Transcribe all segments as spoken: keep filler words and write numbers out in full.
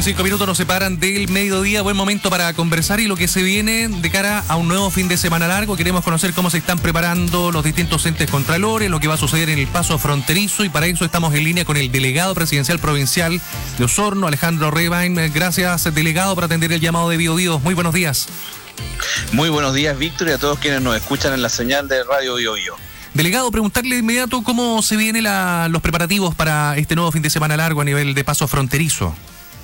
en cinco minutos nos separan del mediodía. Buen momento para conversar y lo que se viene de cara a un nuevo fin de semana largo. Queremos conocer cómo se están preparando los distintos entes contralores, lo que va a suceder en el paso fronterizo, y para eso estamos en línea con el delegado presidencial provincial de Osorno, Alejandro Rebain. Gracias, delegado, por atender el llamado de Bio Bio. Muy buenos días. Muy buenos días, Víctor, y a todos quienes nos escuchan en la señal de Radio Bio Bio. Delegado, preguntarle de inmediato cómo se vienen los preparativos para este nuevo fin de semana largo a nivel de paso fronterizo.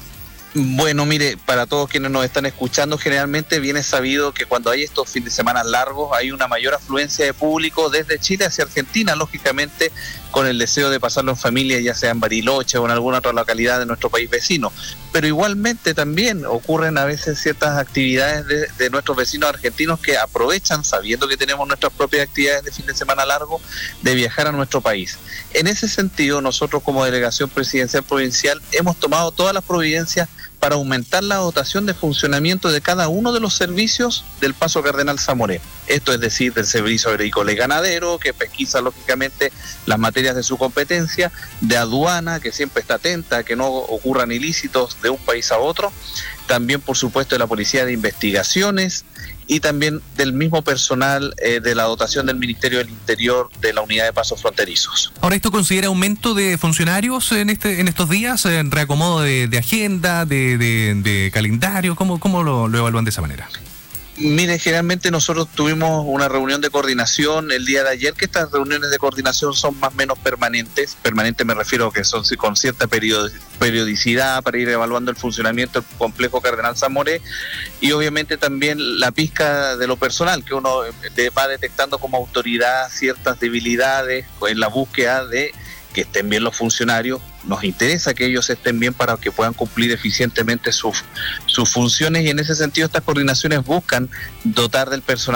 Bueno, mire, para todos quienes nos están escuchando, generalmente viene sabido que cuando hay estos fines de semana largos hay una mayor afluencia de público desde Chile hacia Argentina, lógicamente con el deseo de pasarlo en familia, ya sea en Bariloche o en alguna otra localidad de nuestro país vecino. Pero igualmente también ocurren a veces ciertas actividades de, de nuestros vecinos argentinos que aprovechan, sabiendo que tenemos nuestras propias actividades de fin de semana largo, de viajar a nuestro país. En ese sentido, nosotros como Delegación Presidencial Provincial hemos tomado todas las providencias para aumentar la dotación de funcionamiento de cada uno de los servicios del Paso Cardenal Zamoré. Esto es decir, del Servicio Agrícola y Ganadero, que pesquisa lógicamente las materias de su competencia, de aduana, que siempre está atenta a que no ocurran ilícitos de un país a otro, también por supuesto de la Policía de Investigaciones y también del mismo personal eh, de la dotación del Ministerio del Interior de la Unidad de Pasos Fronterizos. Ahora, ¿esto considera aumento de funcionarios en este en estos días, en reacomodo de, de agenda, de, de, de calendario? ¿Cómo, cómo lo, lo evalúan de esa manera? Mire, generalmente nosotros tuvimos una reunión de coordinación el día de ayer, que estas reuniones de coordinación son más o menos permanentes. Permanente me refiero a que son con cierta periodicidad para ir evaluando el funcionamiento del complejo Cardenal Zamoré, y obviamente también la pizca de lo personal, que uno va detectando como autoridad ciertas debilidades en la búsqueda de que estén bien los funcionarios. Nos interesa que ellos estén bien para que puedan cumplir eficientemente sus, sus funciones, y en ese sentido estas coordinaciones buscan dotar del personal